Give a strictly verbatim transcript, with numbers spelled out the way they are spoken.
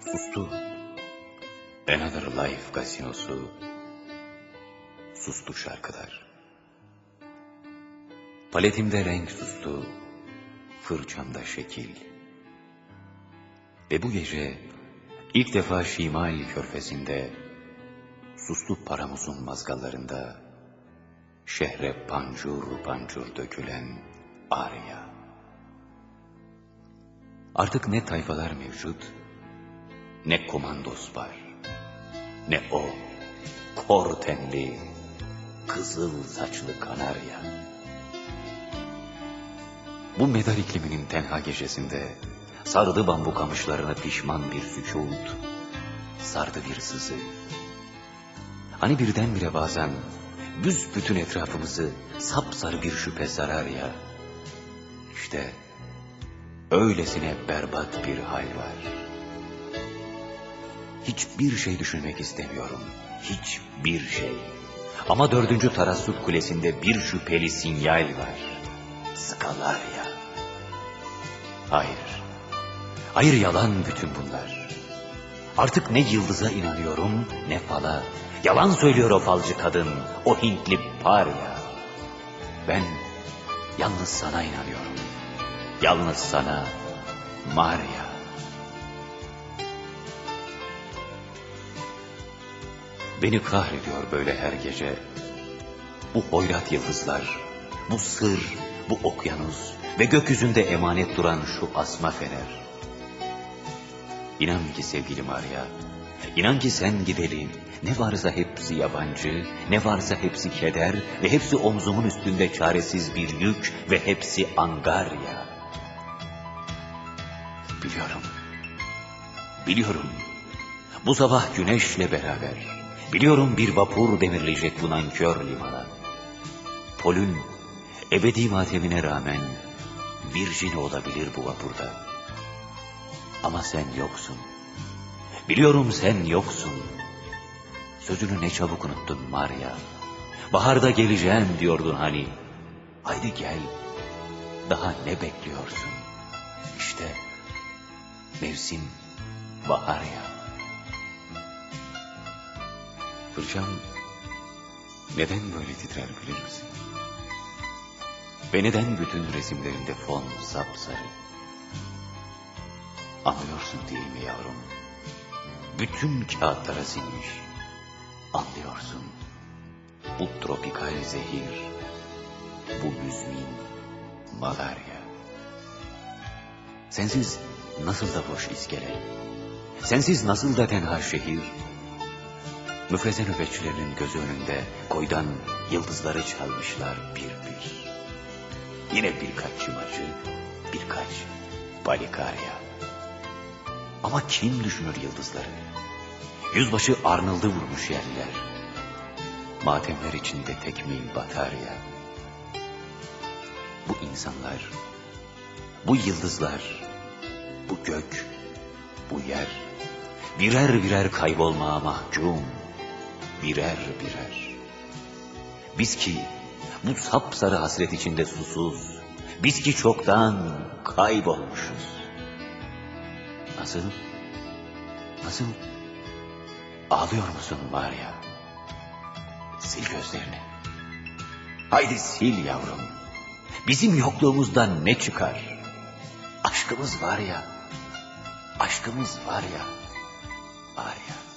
Sustu. Another Life gazinosu. Sustu şarkılar. Paletimde renk sustu. Fırçamda şekil. Ve bu gece ilk defa Şimal Körfezi'nde sustu paramuzun mazgallarında şehre pancur pancur dökülen arya. Artık ne tayfalar mevcut, ne komandos var, ne o kor tenli, kızıl saçlı kanarya. Bu medar ikliminin tenha gecesinde sardı bambu kamışlarını pişman bir sükût, sardı bir sızı. Hani birdenbire bazen büsbütün etrafımızı sapsarı bir şüphe sarar ya, İşte öylesine berbat bir hal var. Hiçbir şey düşünmek istemiyorum, hiçbir şey. Ama dördüncü Tarassut Kulesi'nde bir şüpheli sinyal var. Skalarya. Hayır, hayır yalan bütün bunlar. Artık ne yıldıza inanıyorum, ne fala. Yalan söylüyor o falcı kadın, o Hintli parya. Ben yalnız sana inanıyorum. Yalnız sana, Maria. Beni kahrediyor böyle her gece. Bu hoyrat yıldızlar, bu sır, bu okyanus ve gökyüzünde emanet duran şu asma fener. İnan ki sevgili Maria, inan ki sen gideli, ne varsa hepsi yabancı, ne varsa hepsi keder ve hepsi omzumun üstünde çaresiz bir yük ve hepsi angarya. Biliyorum, biliyorum, bu sabah güneşle beraber, biliyorum bir vapur demirleyecek bu nankör limana. Polün ebedi matemine rağmen virjin olabilir bu vapurda. Ama sen yoksun, biliyorum sen yoksun. Sözünü ne çabuk unuttun Maria. Baharda geleceğim diyordun hani. Haydi gel, daha ne bekliyorsun? İşte mevsim bahar ya. Fırçam neden böyle titrer bilir misin? Ve neden bütün resimlerinde fon sapsarı? Anlıyorsun değil mi yavrum? Bütün kağıtlara sinmiş. Anlıyorsun. Bu tropikal zehir, bu müzmin malarya. Sensiz nasıl da boş iskele, sensiz nasıl da tenha şehir. Müfreze nöbetçilerinin gözü önünde koydan yıldızları çalmışlar bir bir. Yine birkaç çimacı, birkaç balikarya. Ama kim düşünür yıldızları? Yüzbaşı Arnold'u vurmuş yerler. Matemler içinde tekmil batarya. Bu insanlar, bu yıldızlar, bu gök, bu yer, birer birer kaybolmaya mahkum, birer birer. Biz ki bu sapsarı hasret içinde susuz, biz ki çoktan kaybolmuşuz. Nasıl? Nasıl? Ağlıyor musun Maria? Sil gözlerini. Haydi sil yavrum. Bizim yokluğumuzdan ne çıkar? Aşkımız var ya, aşkımız var ya, Maria.